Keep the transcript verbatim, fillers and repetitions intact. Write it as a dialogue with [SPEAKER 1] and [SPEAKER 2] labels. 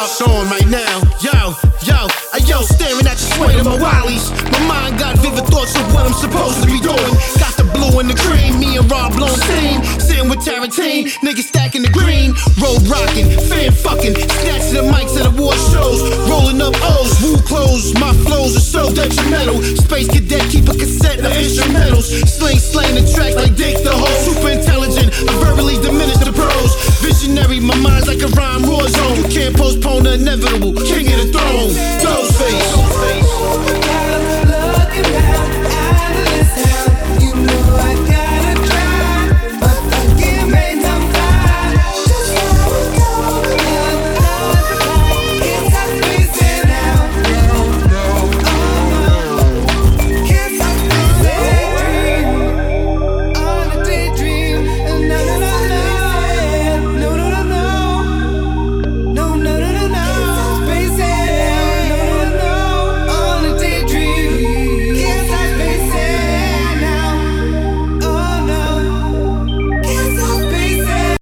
[SPEAKER 1] It's on right now, yo, yo, uh, yo, staring at your suede and my wallies. My mind got vivid thoughts of what I'm supposed to be doing. Got the blue and the cream, me and Rob blowing steam. Sitting with Tarantine, niggas stacking the green. Road rocking, fan fucking, snatching the mics at award shows. Rolling up O's, woo clothes, my flows are so detrimental. Space cadet, keep a cassette of instrumentals. Sling, slang the track like Dick